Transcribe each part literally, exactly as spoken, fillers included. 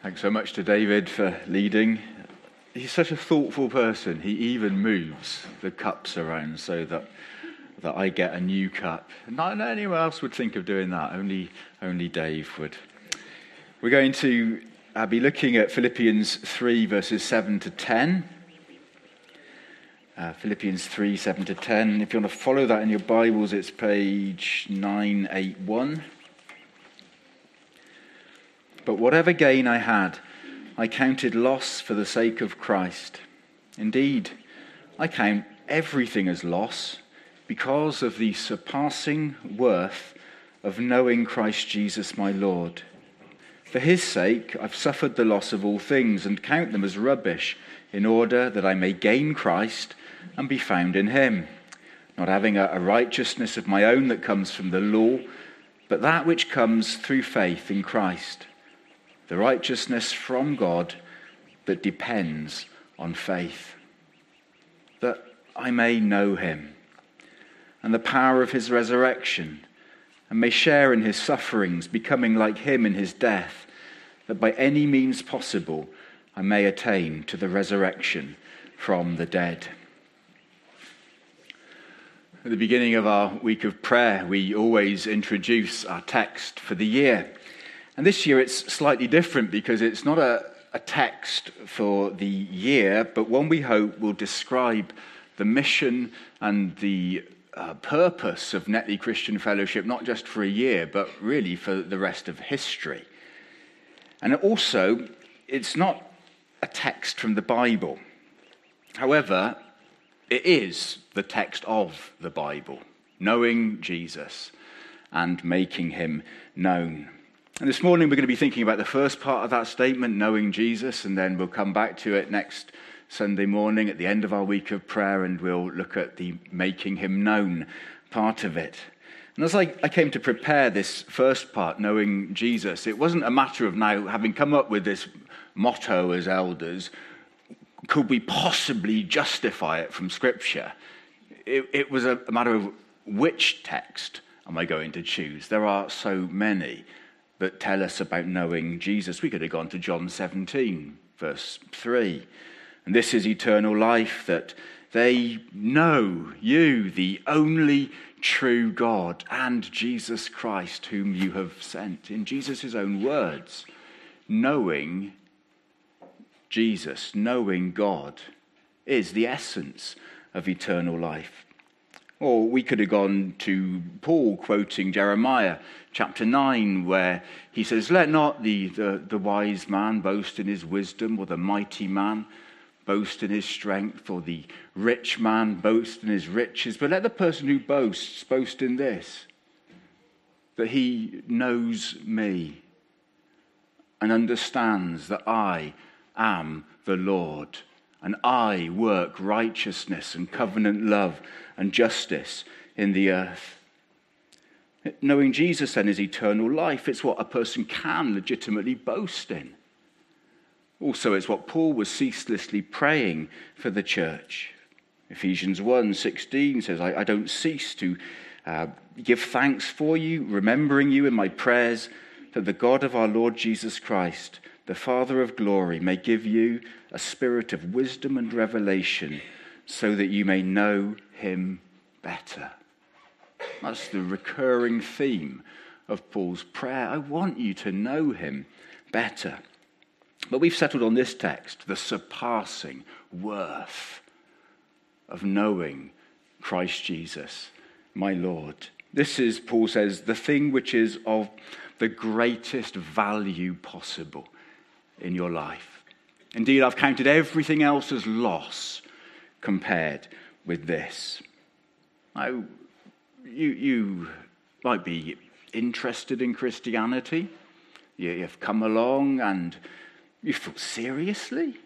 Thanks so much to David for leading. He's such a thoughtful person. He even moves the cups around so that that I get a new cup. Not anyone else would think of doing that. Only, only Dave would. We're going to uh, be looking at Philippians three, verses seven to ten. Uh, Philippians three, seven to ten. If you want to follow that in your Bibles, it's page nine eighty-one. But whatever gain I had, I counted loss for the sake of Christ. Indeed, I count everything as loss because of the surpassing worth of knowing Christ Jesus my Lord. For his sake, I've suffered the loss of all things and count them as rubbish, in order that I may gain Christ and be found in him, not having a, a righteousness of my own that comes from the law, but that which comes through faith in Christ, the righteousness from God that depends on faith, that I may know him and the power of his resurrection, and may share in his sufferings, becoming like him in his death, that by any means possible I may attain to the resurrection from the dead. At the beginning of our week of prayer, we always introduce our text for the year. And this year it's slightly different because it's not a, a text for the year, but one we hope will describe the mission and the uh, purpose of Netley Christian Fellowship, not just for a year, but really for the rest of history. And also, it's not a text from the Bible. However, it is the text of the Bible, knowing Jesus and making him known. And this morning we're going to be thinking about the first part of that statement, knowing Jesus, and then we'll come back to it next Sunday morning at the end of our week of prayer, and we'll look at the making him known part of it. And as I, I came to prepare this first part, knowing Jesus, it wasn't a matter of now having come up with this motto as elders, could we possibly justify it from Scripture? It, it was a, a matter of which text am I going to choose? There are so many that tell us about knowing Jesus. We could have gone to John seventeen, verse three. And this is eternal life, that they know you, the only true God, and Jesus Christ, whom you have sent. In Jesus' own words, knowing Jesus, knowing God, is the essence of eternal life. Or we could have gone to Paul quoting Jeremiah chapter nine, where he says, let not the, the, the wise man boast in his wisdom, or the mighty man boast in his strength, or the rich man boast in his riches, but let the person who boasts boast in this, that he knows me and understands that I am the Lord, and I work righteousness and covenant love and justice in the earth. Knowing Jesus then is eternal life. It's what a person can legitimately boast in. Also, it's what Paul was ceaselessly praying for the church. Ephesians one sixteen says, I, I don't cease to uh, give thanks for you, remembering you in my prayers, that the God of our Lord Jesus Christ, the Father of glory, may give you a spirit of wisdom and revelation, so that you may know him better. That's the recurring theme of Paul's prayer. I want you to know him better. But we've settled on this text, the surpassing worth of knowing Christ Jesus, my Lord. This is, Paul says, the thing which is of the greatest value possible in your life. Indeed, I've counted everything else as loss compared with this. Now, you, you might be interested in Christianity. You, you've come along and you thought, seriously?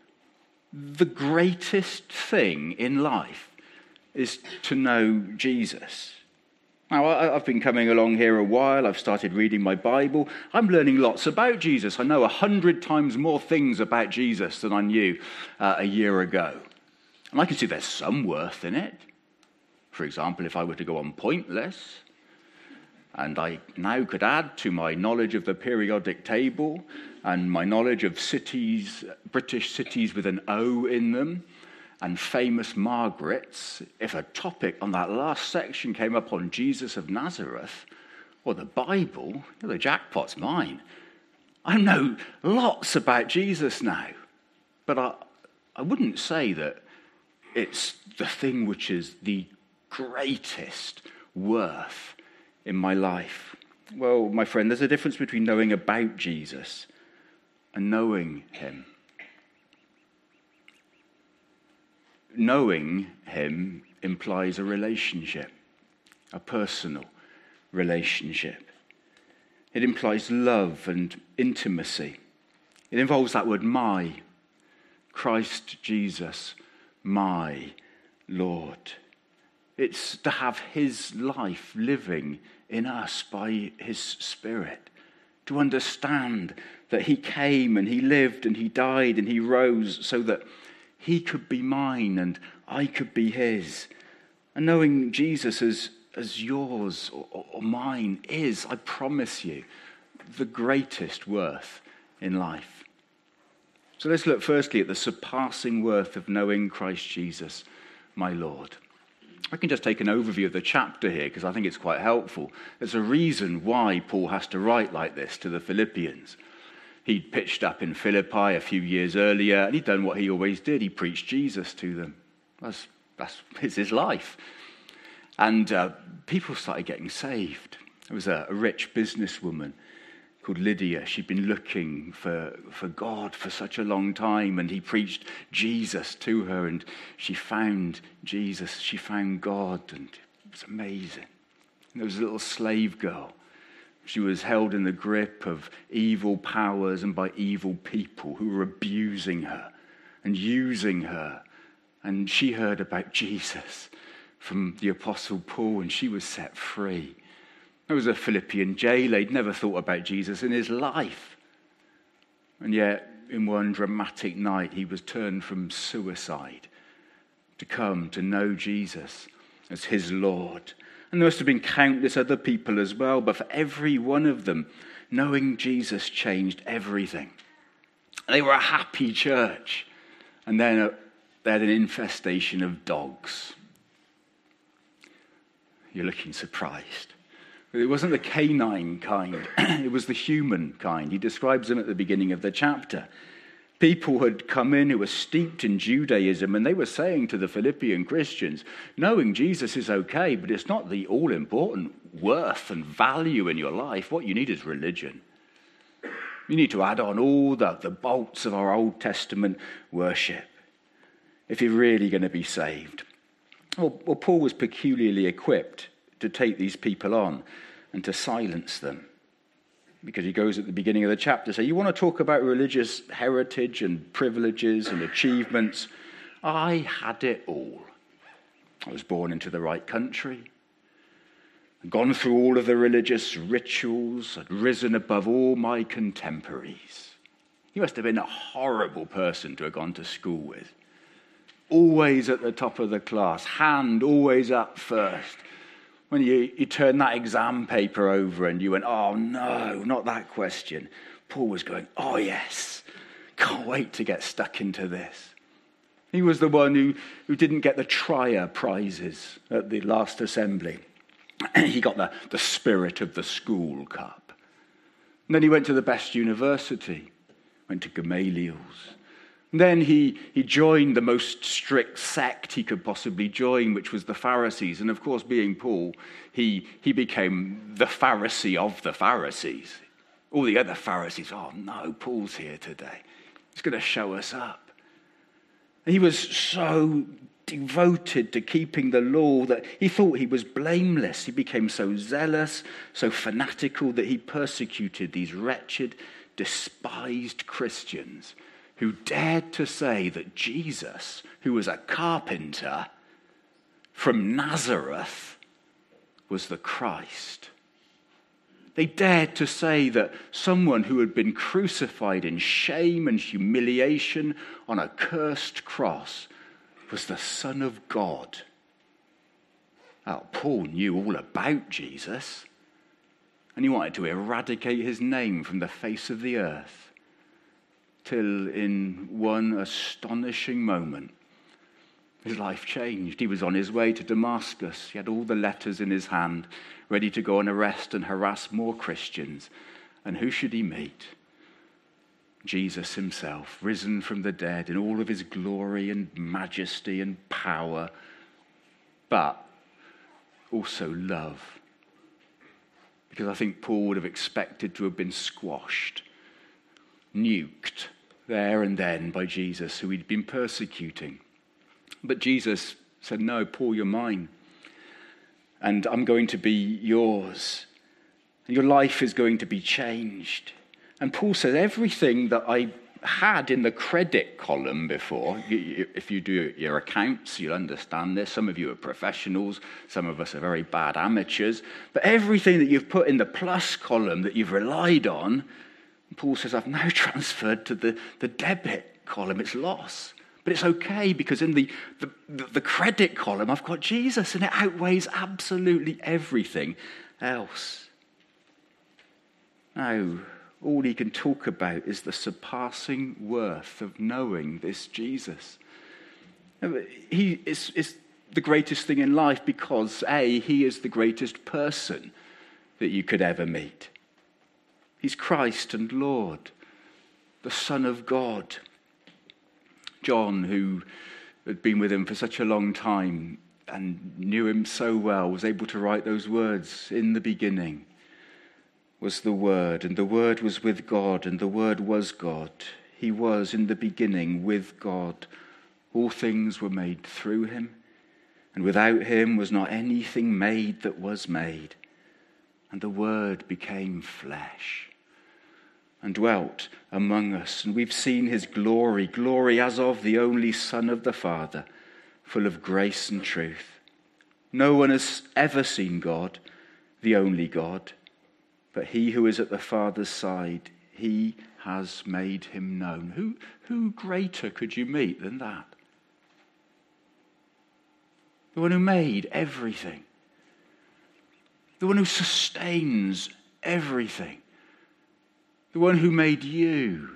The greatest thing in life is to know Jesus. Now, I've been coming along here a while. I've started reading my Bible. I'm learning lots about Jesus. I know a hundred times more things about Jesus than I knew uh, a year ago. And I can see there's some worth in it. For example, if I were to go on Pointless, and I now could add to my knowledge of the periodic table and my knowledge of cities, British cities with an O in them, and famous Margarets, if a topic on that last section came up on Jesus of Nazareth, or the Bible, the jackpot's mine. I know lots about Jesus now, but I, I wouldn't say that it's the thing which is the greatest worth in my life. Well, my friend, there's a difference between knowing about Jesus and knowing him. Knowing him implies a relationship, a personal relationship. It implies love and intimacy. It involves that word my, Christ Jesus, my Lord. It's to have his life living in us by his Spirit, to understand that he came and he lived and he died and he rose so that he could be mine and I could be his. And knowing Jesus as, as yours or, or mine is, I promise you, the greatest worth in life. So let's look firstly at the surpassing worth of knowing Christ Jesus, my Lord. I can just take an overview of the chapter here because I think it's quite helpful. There's a reason why Paul has to write like this to the Philippians. He'd pitched up in Philippi a few years earlier, and he'd done what he always did. He preached Jesus to them. That's, that's it's his life. And uh, people started getting saved. There was a, a rich businesswoman called Lydia. She'd been looking for, for God for such a long time, and he preached Jesus to her, and she found Jesus. She found God, and it was amazing. And there was a little slave girl. She was held in the grip of evil powers and by evil people who were abusing her and using her. And she heard about Jesus from the Apostle Paul, and she was set free. There was a Philippian jailer. He'd never thought about Jesus in his life. And yet, in one dramatic night, he was turned from suicide to come to know Jesus as his Lord. And there must have been countless other people as well, but for every one of them, knowing Jesus changed everything. They were a happy church. And then uh, they had an infestation of dogs. You're looking surprised. It wasn't the canine kind, it was the human kind. He describes them at the beginning of the chapter. People had come in who were steeped in Judaism, and they were saying to the Philippian Christians, knowing Jesus is okay, but it's not the all-important worth and value in your life. What you need is religion. You need to add on all the, the bolts of our Old Testament worship if you're really going to be saved. Well, well, Paul was peculiarly equipped to take these people on and to silence them. Because he goes at the beginning of the chapter, say, you want to talk about religious heritage and privileges and achievements? I had it all. I was born into the right country, gone through all of the religious rituals, had risen above all my contemporaries. He must have been a horrible person to have gone to school with. Always at the top of the class, hand always up first. When you, you turn that exam paper over and you went, oh no, not that question. Paul was going, oh yes, can't wait to get stuck into this. He was the one who, who didn't get the Trier prizes at the last assembly. He got the, the Spirit of the School Cup. And then he went to the best university, went to Gamaliel's. And then he, he joined the most strict sect he could possibly join, which was the Pharisees. And of course, being Paul, he, he became the Pharisee of the Pharisees. All the other Pharisees, oh no, Paul's here today. He's going to show us up. And he was so devoted to keeping the law that he thought he was blameless. He became so zealous, so fanatical that he persecuted these wretched, despised Christians who dared to say that Jesus, who was a carpenter from Nazareth, was the Christ. They dared to say that someone who had been crucified in shame and humiliation on a cursed cross was the Son of God. Now, Paul knew all about Jesus, and he wanted to eradicate his name from the face of the earth. till in one astonishing moment, his life changed. He was on his way to Damascus. He had all the letters in his hand, ready to go and arrest and harass more Christians. And who should he meet? Jesus himself, risen from the dead in all of his glory and majesty and power, but also love. Because I think Paul would have expected to have been squashed, nuked there and then by Jesus, who he'd been persecuting. But Jesus said, no, Paul, you're mine. And I'm going to be yours. And your life is going to be changed. And Paul says, everything that I had in the credit column before, if you do your accounts, you'll understand this. Some of you are professionals. Some of us are very bad amateurs. But everything that you've put in the plus column that you've relied on, Paul says, I've now transferred to the, the debit column. It's loss. But it's okay, because in the, the, the credit column, I've got Jesus, and it outweighs absolutely everything else. Now, all he can talk about is the surpassing worth of knowing this Jesus. He is, is the greatest thing in life because, A, he is the greatest person that you could ever meet. He's Christ and Lord, the Son of God. John, who had been with him for such a long time and knew him so well, was able to write those words, in the beginning was the Word, and the Word was with God, and the Word was God. He was in the beginning with God. All things were made through him, and without him was not anything made that was made. And the Word became flesh and dwelt among us, and we've seen his glory, glory as of the only Son of the Father, full of grace and truth. No one has ever seen God, the only God, but he who is at the Father's side, he has made him known. Who, who greater could you meet than that? The one who made everything. The one who sustains everything. The one who made you.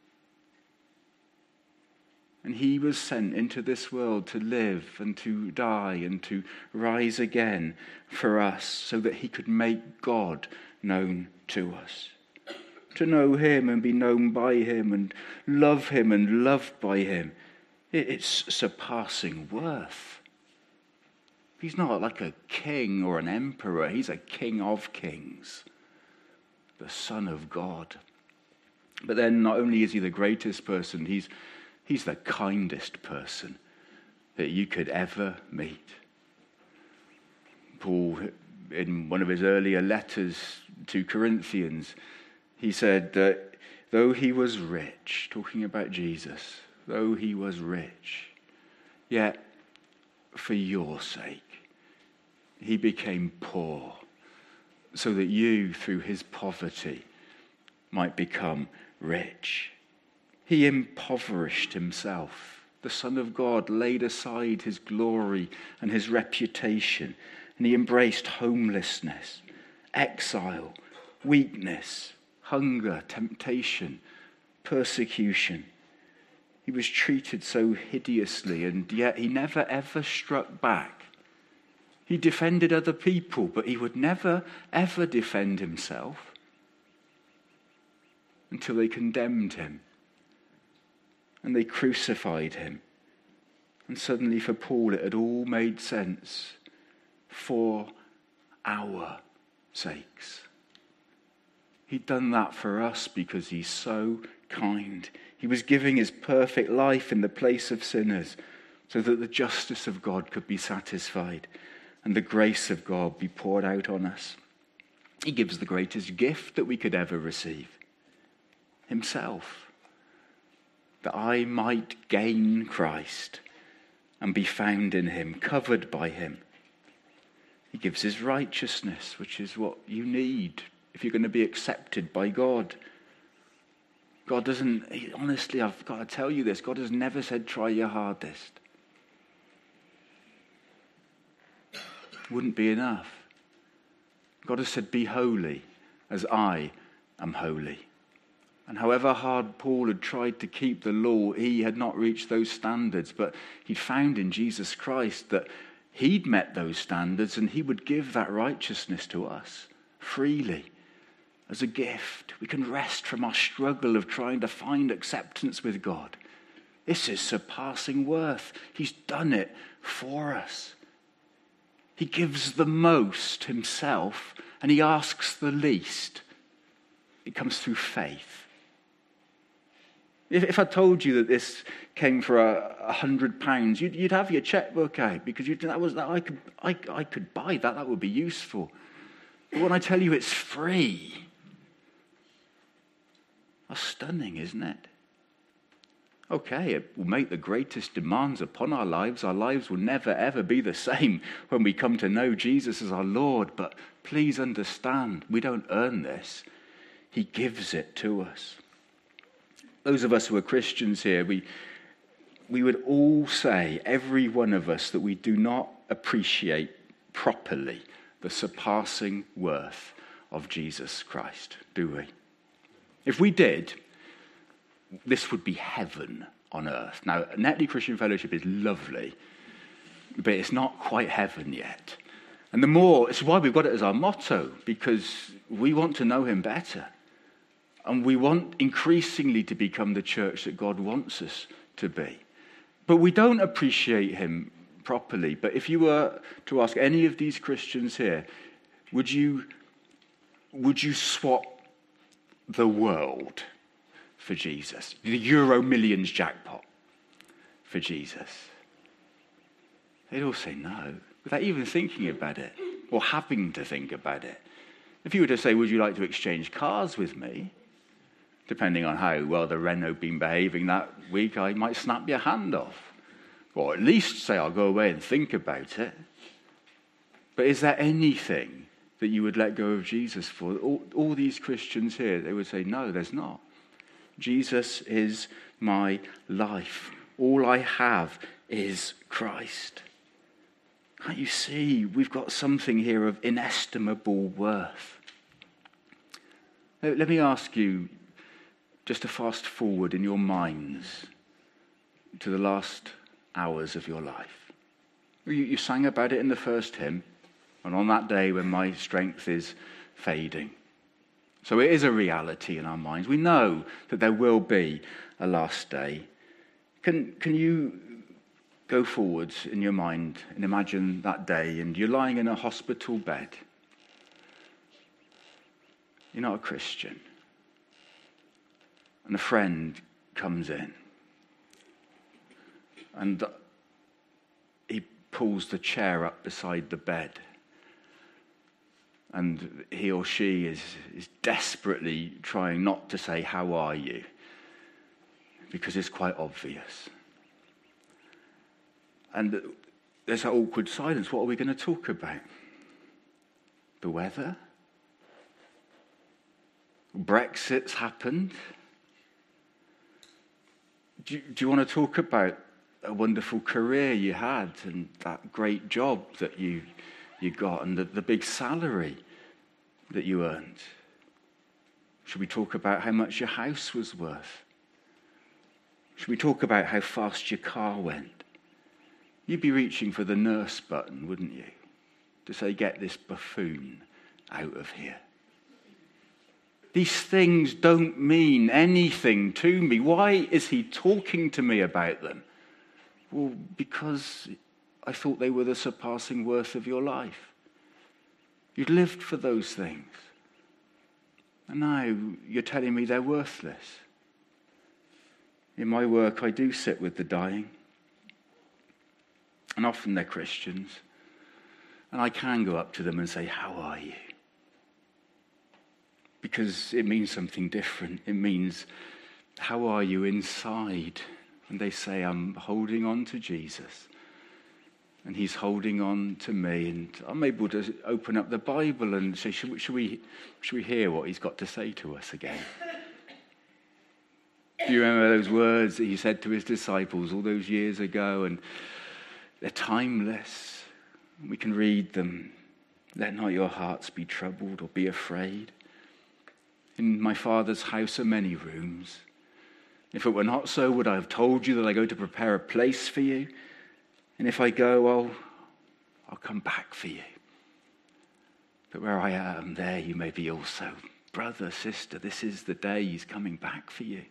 And he was sent into this world to live and to die and to rise again for us so that he could make God known to us. To know him and be known by him and love him and loved by him. It's surpassing worth. He's not like a king or an emperor. He's a king of kings. The Son of God. But then not only is he the greatest person, he's He's the kindest person that you could ever meet. Paul, in one of his earlier letters to Corinthians, he said that though he was rich, talking about Jesus, though he was rich, yet for your sake, he became poor, so that you, through his poverty, might become rich. He impoverished himself. The Son of God laid aside his glory and his reputation, and he embraced homelessness, exile, weakness, hunger, temptation, persecution. He was treated so hideously, and yet he never ever struck back. He defended other people, but he would never ever defend himself until they condemned him. And they crucified him. And suddenly for Paul it had all made sense for our sakes. He'd done that for us because he's so kind. He was giving his perfect life in the place of sinners so that the justice of God could be satisfied and the grace of God be poured out on us. He gives the greatest gift that we could ever receive, himself. That I might gain Christ and be found in him, covered by him. He gives his righteousness, which is what you need if you're going to be accepted by God. God doesn't, he, honestly, I've got to tell you this, God has never said try your hardest. Wouldn't be enough. God has said be holy as I am holy. And however hard Paul had tried to keep the law, he had not reached those standards. But he'd found in Jesus Christ that he'd met those standards, and he would give that righteousness to us freely as a gift. We can rest from our struggle of trying to find acceptance with God. This is surpassing worth. He's done it for us. He gives the most himself, and he asks the least. It comes through faith. If, if I told you that this came for a, a hundred pounds, you'd, you'd have your checkbook out because you'd, that was that I could I, I could buy that. That would be useful. But when I tell you it's free, that's stunning, isn't it? Okay, it will make the greatest demands upon our lives. Our lives will never, ever be the same when we come to know Jesus as our Lord. But please understand, we don't earn this. He gives it to us. Those of us who are Christians here, we, we would all say, every one of us, that we do not appreciate properly the surpassing worth of Jesus Christ, do we? If we did, this would be heaven on earth. Now, Netley Christian Fellowship is lovely, but it's not quite heaven yet. And the more, it's why we've got it as our motto, because we want to know him better. And we want increasingly to become the church that God wants us to be. But we don't appreciate him properly. But if you were to ask any of these Christians here, would you, would you swap the world for Jesus? The Euro Millions jackpot for Jesus? They'd all say no, without even thinking about it or having to think about it. If you were to say, would you like to exchange cars with me? Depending on how well the Renault had been behaving that week, I might snap your hand off. Or at least say, I'll go away and think about it. But is there anything that you would let go of Jesus for? All, all these Christians here, they would say, no, there's not. Jesus is my life. All I have is Christ. Can't you see? We've got something here of inestimable worth. Let, let me ask you, just to fast forward in your minds to the last hours of your life. You, you sang about it in the first hymn, and on that day when my strength is fading. So it is a reality in our minds. We know that there will be a last day. Can, can you go forwards in your mind and imagine that day, and you're lying in a hospital bed. You're not a Christian. And a friend comes in. And he pulls the chair up beside the bed. And he or she is, is desperately trying not to say, "How are you?" Because it's quite obvious. And there's that awkward silence. What are we going to talk about? The weather? Brexit's happened. Do you, do you want to talk about a wonderful career you had and that great job that you you got and the, the big salary that you earned? Should we talk about how much your house was worth? Should we talk about how fast your car went? You'd be reaching for the nurse button, wouldn't you? To say, "Get this buffoon out of here." These things don't mean anything to me. Why is he talking to me about them? Well, because I thought they were the surpassing worth of your life. You'd lived for those things. And now you're telling me they're worthless. In my work, I do sit with the dying. And often they're Christians. And I can go up to them and say, "How are you?" Because it means something different. It means, how are you inside? And they say, "I'm holding on to Jesus. And he's holding on to me." And I'm able to open up the Bible and say, should we, should we, should we hear what he's got to say to us again? Do you remember those words that he said to his disciples all those years ago? And they're timeless. We can read them. "Let not your hearts be troubled or be afraid. In my Father's house are many rooms. If it were not so, would I have told you that I go to prepare a place for you? And if I go, I'll, I'll come back for you. But where I am, there you may be also. Brother, sister, this is the day he's coming back for you.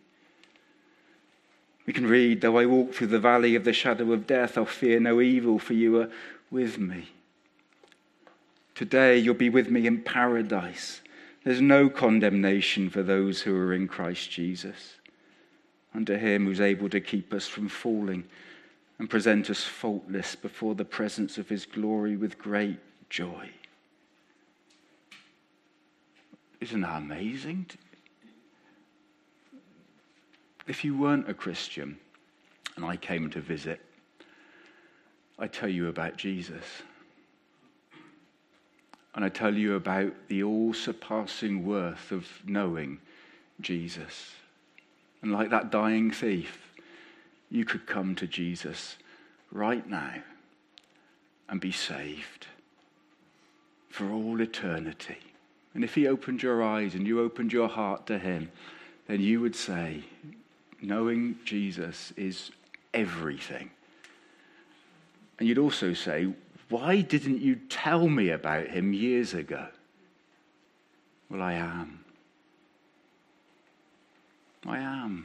We can read, though I walk through the valley of the shadow of death, I'll fear no evil, for you are with me. Today you'll be with me in paradise. There's no condemnation for those who are in Christ Jesus. Under him who's able to keep us from falling and present us faultless before the presence of his glory with great joy. Isn't that amazing? If you weren't a Christian and I came to visit, I'd tell you about Jesus. And I tell you about the all-surpassing worth of knowing Jesus. And like that dying thief, you could come to Jesus right now and be saved for all eternity. And if he opened your eyes and you opened your heart to him, then you would say, knowing Jesus is everything. And you'd also say, why didn't you tell me about him years ago? Well, I am. I am.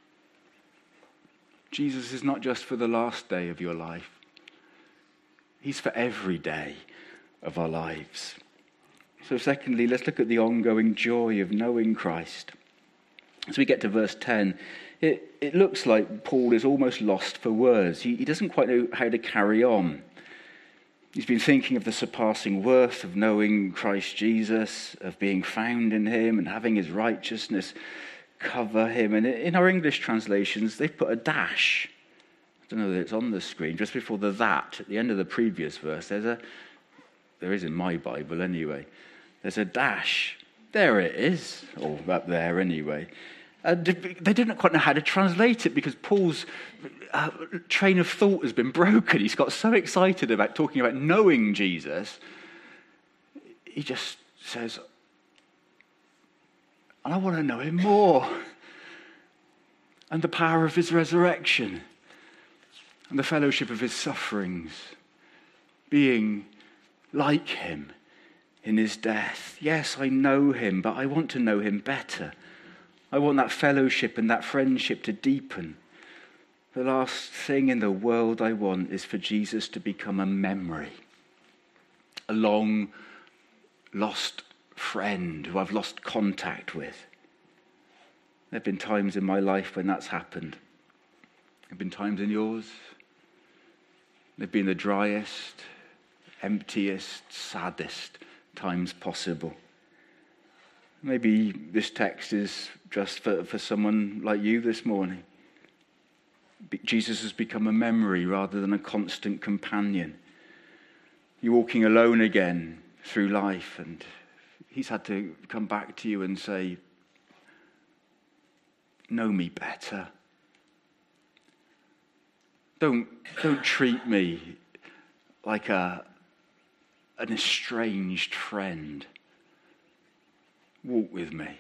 Jesus is not just for the last day of your life. He's for every day of our lives. So secondly, let's look at the ongoing joy of knowing Christ. As we get to verse ten, it, it looks like Paul is almost lost for words. He, he doesn't quite know how to carry on. He's been thinking of the surpassing worth of knowing Christ Jesus, of being found in him and having his righteousness cover him. And in our English translations, they've put a dash. I don't know that it's on the screen. Just before the that, at the end of the previous verse, there's a, there is in my Bible anyway, there's a dash. There it is, or up there anyway. Uh, they didn't quite know how to translate it because Paul's uh, train of thought has been broken. He's got so excited about talking about knowing Jesus, he just says, and I want to know him more. And the power of his resurrection and the fellowship of his sufferings, being like him in his death. Yes, I know him, but I want to know him better. I want that fellowship and that friendship to deepen. The last thing in the world I want is for Jesus to become a memory, a long lost friend who I've lost contact with. There have been times in my life when that's happened. There have been times in yours. They've been the driest, emptiest, saddest times possible. Maybe this text is just for, for someone like you this morning. Jesus has become a memory rather than a constant companion. You're walking alone again through life, and he's had to come back to you and say, know me better. Don't, don't treat me like a, an estranged friend. Walk with me.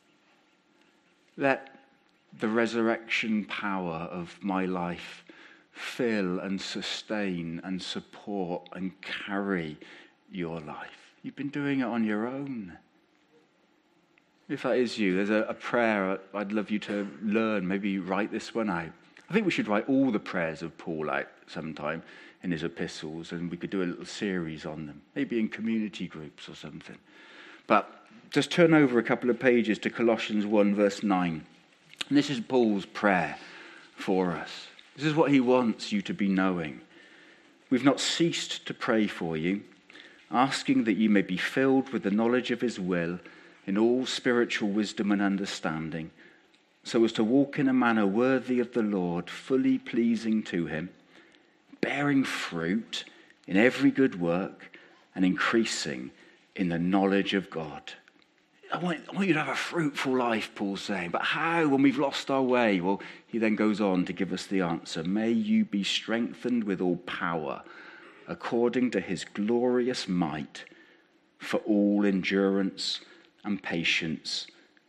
Let the resurrection power of my life fill and sustain and support and carry your life. You've been doing it on your own. If that is you, there's a, a prayer I'd love you to learn. Maybe write this one out. I think we should write all the prayers of Paul out sometime in his epistles, and we could do a little series on them, maybe in community groups or something. But just turn over a couple of pages to Colossians one, verse nine. And this is Paul's prayer for us. This is what he wants you to be knowing. We've not ceased to pray for you, asking that you may be filled with the knowledge of his will in all spiritual wisdom and understanding, so as to walk in a manner worthy of the Lord, fully pleasing to him, bearing fruit in every good work and increasing in the knowledge of God. I want, I want you to have a fruitful life, Paul's saying. But how when we've lost our way? Well, he then goes on to give us the answer. May you be strengthened with all power, according to his glorious might, for all endurance and patience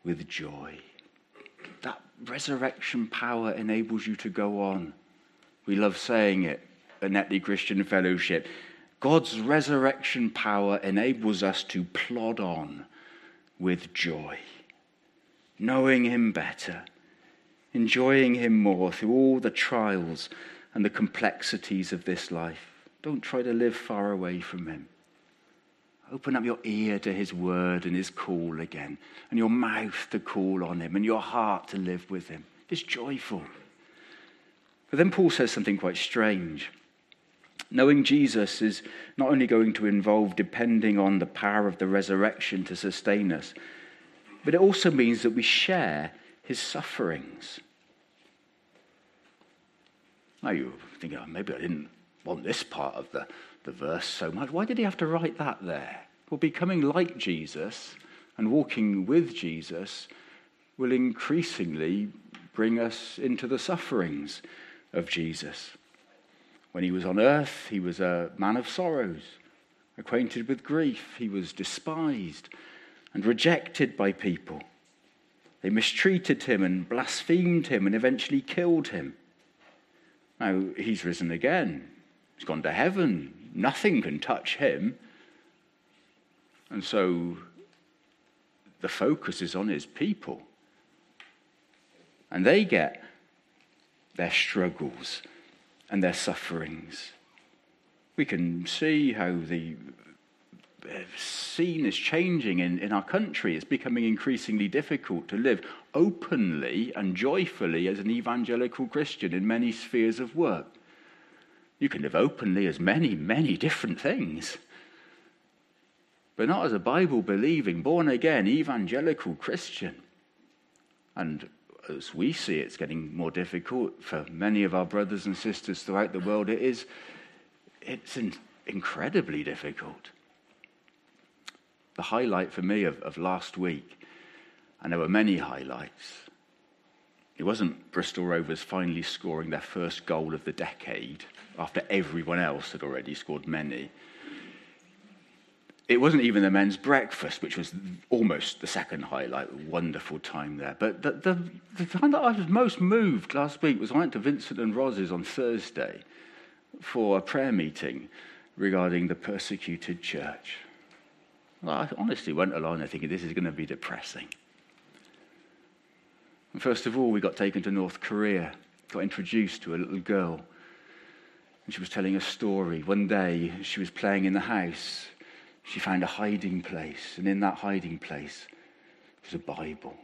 with joy. That resurrection power enables you to go on. We love saying it at Netley Christian Fellowship. God's resurrection power enables us to plod on with joy, knowing him better, enjoying him more through all the trials and the complexities of this life. Don't try to live far away from him. Open up your ear to his word and his call again, and your mouth to call on him, and your heart to live with him. It's joyful. But then Paul says something quite strange. Knowing Jesus is not only going to involve depending on the power of the resurrection to sustain us, but it also means that we share his sufferings. Now you're thinking, oh, maybe I didn't want this part of the, the verse so much. Why did he have to write that there? Well, becoming like Jesus and walking with Jesus will increasingly bring us into the sufferings of Jesus. When he was on earth, he was a man of sorrows, acquainted with grief. He was despised and rejected by people. They mistreated him and blasphemed him and eventually killed him. Now, he's risen again. He's gone to heaven. Nothing can touch him. And so the focus is on his people. And they get their struggles and their sufferings. We can see how the scene is changing in, in our country. It's becoming increasingly difficult to live openly and joyfully as an evangelical Christian in many spheres of work. You can live openly as many, many different things, but not as a Bible-believing, born-again, evangelical Christian. And as we see, it's getting more difficult for many of our brothers and sisters throughout the world. It is, it's in, incredibly difficult. The highlight for me of, of last week, and there were many highlights, it wasn't Bristol Rovers finally scoring their first goal of the decade after everyone else had already scored many. It wasn't even the men's breakfast, which was almost the second highlight, a wonderful time there. But the, the, the time that I was most moved last week was I went to Vincent and Roz's on Thursday for a prayer meeting regarding the persecuted church. Well, I honestly went along there thinking this is going to be depressing. And first of all, we got taken to North Korea, got introduced to a little girl. And she was telling a story. One day, she was playing in the house. She found a hiding place, and in that hiding place was a Bible.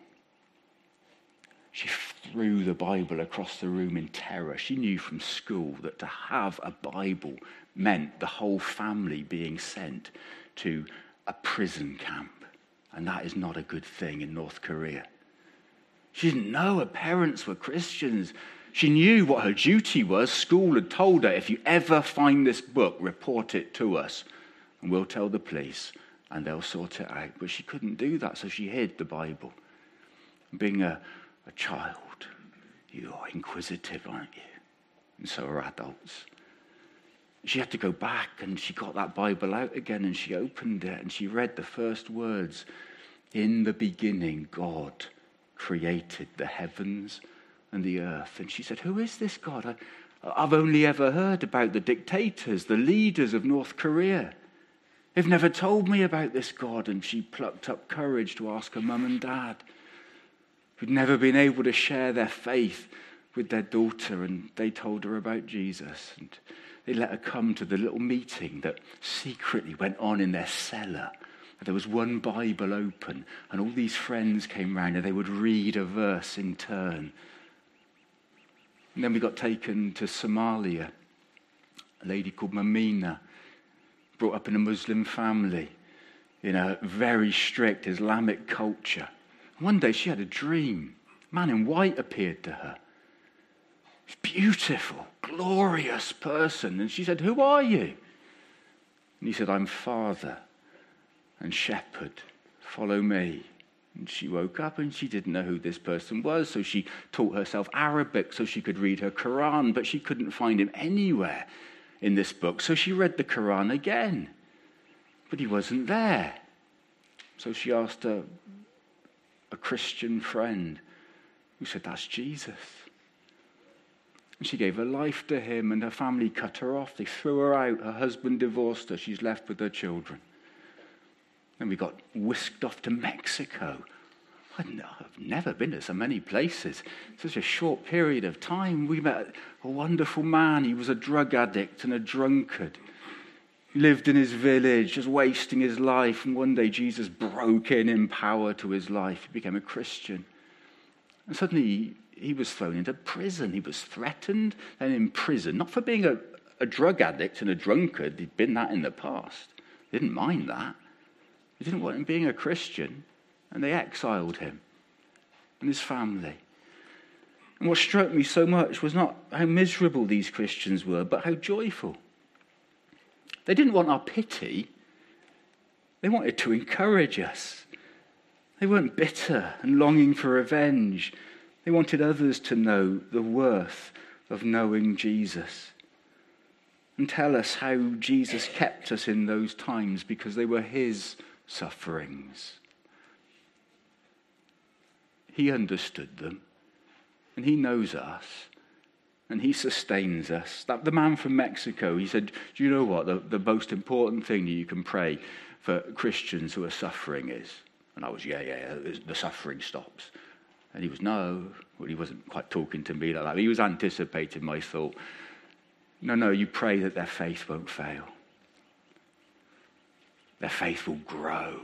She threw the Bible across the room in terror. She knew from school that to have a Bible meant the whole family being sent to a prison camp, and that is not a good thing in North Korea. She didn't know her parents were Christians. She knew what her duty was. School had told her, if you ever find this book, report it to us. And we'll tell the police, and they'll sort it out. But she couldn't do that, so she hid the Bible. Being a, a child, you're inquisitive, aren't you? And so are adults. She had to go back, and she got that Bible out again, and she opened it, and she read the first words. In the beginning, God created the heavens and the earth. And she said, who is this God? I, I've only ever heard about the dictators, the leaders of North Korea. They've never told me about this God. And she plucked up courage to ask her mum and dad, who'd never been able to share their faith with their daughter. And they told her about Jesus. And they let her come to the little meeting that secretly went on in their cellar. There was one Bible open, and all these friends came round, and they would read a verse in turn. And then we got taken to Somalia. A lady called Mamina, brought up in a Muslim family in a very strict Islamic culture. One day she had a dream. A man in white appeared to her. Beautiful, glorious person. And she said, who are you? And he said, I'm Father and shepherd, follow me. And she woke up and she didn't know who this person was, so she taught herself Arabic so she could read her Quran, but she couldn't find him anywhere in this book, so she read the Quran again, but he wasn't there. So she asked her, a Christian friend who said, that's Jesus. And she gave her life to him, and her family cut her off. They threw her out. Her husband divorced her. She's left with her children. Then we got whisked off to Mexico. I've never been to so many places. Such a short period of time. We met a wonderful man. He was a drug addict and a drunkard. He lived in his village, just wasting his life. And one day Jesus broke in in power to his life. He became a Christian. And suddenly he was thrown into prison. He was threatened and in prison, not for being a, a drug addict and a drunkard. He'd been that in the past. He didn't mind that. He didn't want him being a Christian, and they exiled him and his family. And what struck me so much was not how miserable these Christians were, but how joyful. They didn't want our pity. They wanted to encourage us. They weren't bitter and longing for revenge. They wanted others to know the worth of knowing Jesus and tell us how Jesus kept us in those times because they were his sufferings. He understood them, and he knows us, and he sustains us. That the man from Mexico, he said, do you know what the, the most important thing that you can pray for Christians who are suffering is? And I was, yeah, yeah, the suffering stops. And he was, no. Well, he wasn't quite talking to me like that. He was anticipating my thought. No, no, you pray that their faith won't fail. Their faith will grow.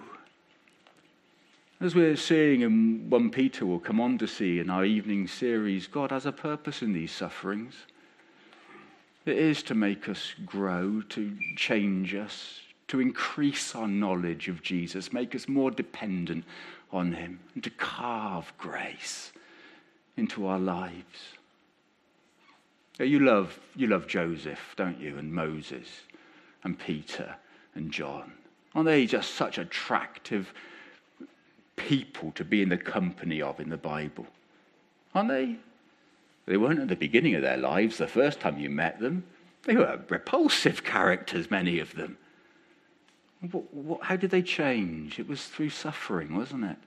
As we're seeing in First Peter, we'll come on to see in our evening series, God has a purpose in these sufferings. It is to make us grow, to change us, to increase our knowledge of Jesus, make us more dependent on him, and to carve grace into our lives. You love, you love Joseph, don't you, and Moses, and Peter, and John. Aren't they just such attractive people to be in the company of in the Bible? Aren't they? They weren't at the beginning of their lives, the first time you met them. They were repulsive characters, many of them. What, what, how did they change? It was through suffering, wasn't it?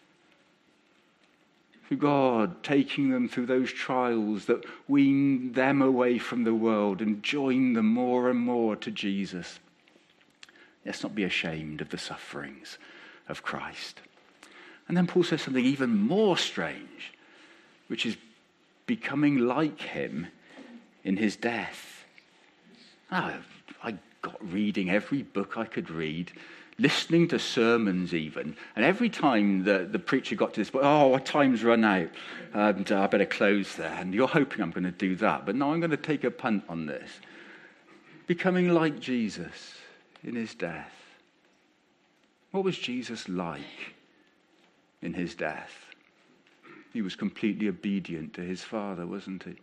Through God taking them through those trials that wean them away from the world and join them more and more to Jesus. Let's not be ashamed of the sufferings of Christ. And then Paul says something even more strange, which is becoming like him in his death. Oh, I got reading every book I could read, listening to sermons even, and every time the, the preacher got to this point, oh, our time's run out, and uh, I better close there, and you're hoping I'm going to do that, but no, I'm going to take a punt on this. Becoming like Jesus in his death. What was Jesus like in his death? He was completely obedient to his Father, wasn't he?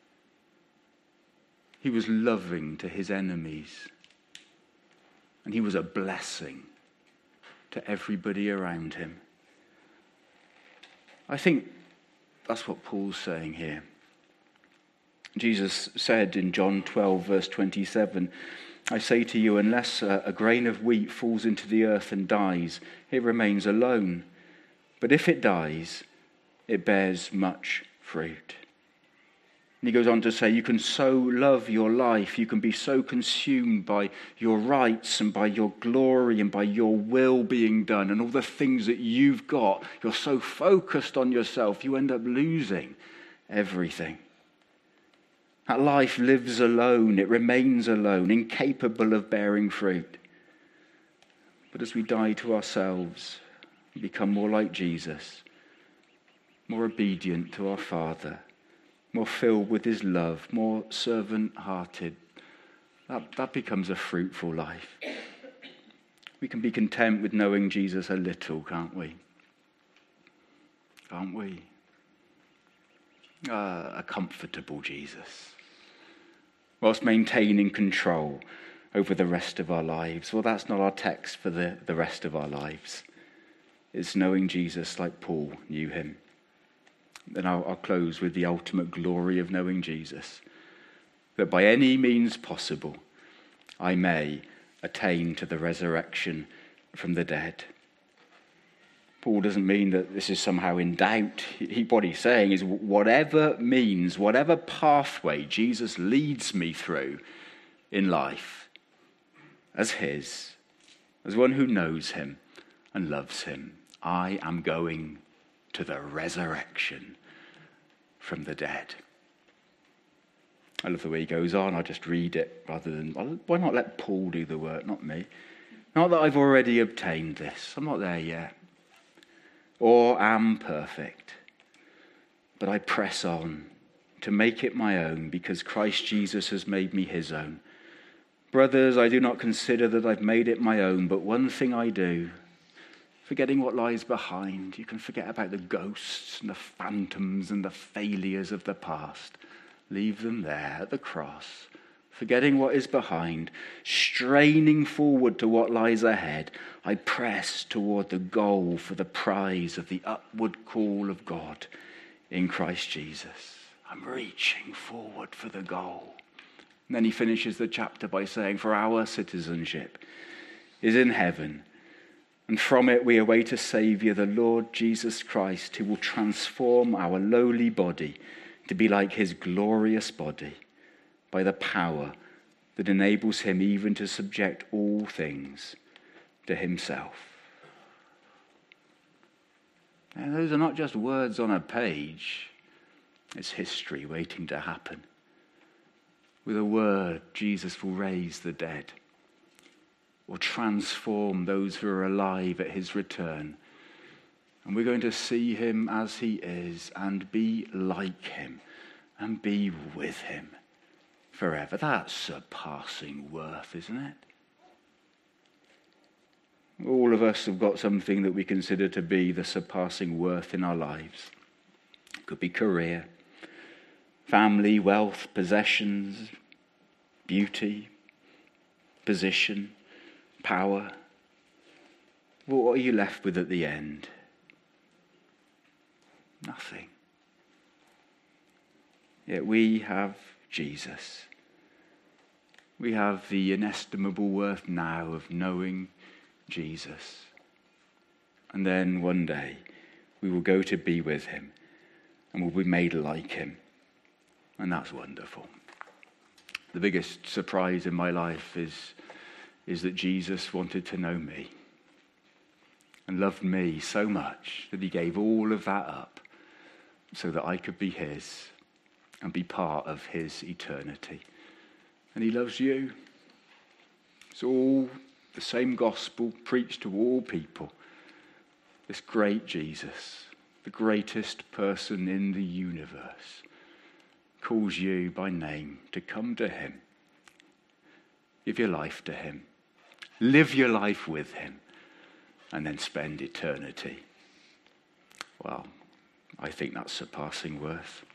He was loving to his enemies. And he was a blessing to everybody around him. I think that's what Paul's saying here. Jesus said in John twelve, verse twenty-seven, I say to you, unless a, a grain of wheat falls into the earth and dies, it remains alone. But if it dies, it bears much fruit. And he goes on to say, you can so love your life, you can be so consumed by your rights and by your glory and by your will being done and all the things that you've got. You're so focused on yourself, you end up losing everything. That life lives alone, it remains alone, incapable of bearing fruit. But as we die to ourselves, we become more like Jesus, more obedient to our Father, more filled with his love, more servant-hearted. That, that becomes a fruitful life. We can be content with knowing Jesus a little, can't we? Can't we? Uh, a comfortable Jesus, whilst maintaining control over the rest of our lives. Well, that's not our text for the, the rest of our lives. It's knowing Jesus like Paul knew him. Then I'll, I'll close with the ultimate glory of knowing Jesus, that by any means possible I may attain to the resurrection from the dead. Paul doesn't mean that this is somehow in doubt. He, what he's saying is whatever means, whatever pathway Jesus leads me through in life, as his, as one who knows him and loves him, I am going to the resurrection from the dead. I love the way he goes on. I just read it rather than, why not let Paul do the work, not me? Not that I've already obtained this. I'm not there yet. Or am perfect. But I press on to make it my own because Christ Jesus has made me his own. Brothers, I do not consider that I've made it my own, but one thing I do, forgetting what lies behind. You can forget about the ghosts and the phantoms and the failures of the past. Leave them there at the cross. Forgetting what is behind, straining forward to what lies ahead, I press toward the goal for the prize of the upward call of God in Christ Jesus. I'm reaching forward for the goal. And then he finishes the chapter by saying, for our citizenship is in heaven, and from it we await a Saviour, the Lord Jesus Christ, who will transform our lowly body to be like his glorious body, by the power that enables him even to subject all things to himself. And those are not just words on a page. It's history waiting to happen. With a word, Jesus will raise the dead or transform those who are alive at his return. And we're going to see him as he is and be like him and be with him forever. That's surpassing worth, isn't it? All of us have got something that we consider to be the surpassing worth in our lives. It could be career, family, wealth, possessions, beauty, position, power. Well, what are you left with at the end? Nothing. Yet we have Jesus. We have the inestimable worth now of knowing Jesus. And then one day we will go to be with him and will be made like him. And that's wonderful. The biggest surprise in my life is, is that Jesus wanted to know me and loved me so much that he gave all of that up so that I could be his and be part of his eternity. And he loves you. It's all the same gospel preached to all people. This great Jesus, the greatest person in the universe, calls you by name to come to him. Give your life to him. Live your life with him. And then spend eternity. Well, I think that's surpassing worth.